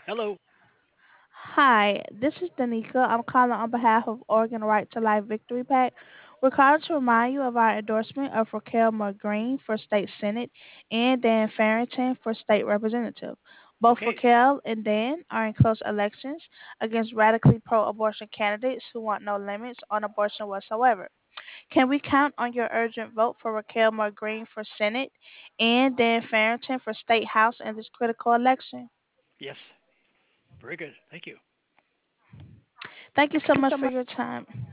Hello. Hi, this is Danica. I'm calling on behalf of Oregon Right to Life Victory PAC. We're calling to remind you of our endorsement of Raquel Green for State Senate and Dan Farrington for State Representative. Both Okay. Raquel and Dan are in close elections against radically pro abortion candidates who want no limits on abortion whatsoever. Can we count on your urgent vote for Raquel Green for Senate and Dan Farrington for State House in this critical election? Yes. Very good. Thank you. Thank you so much for your time.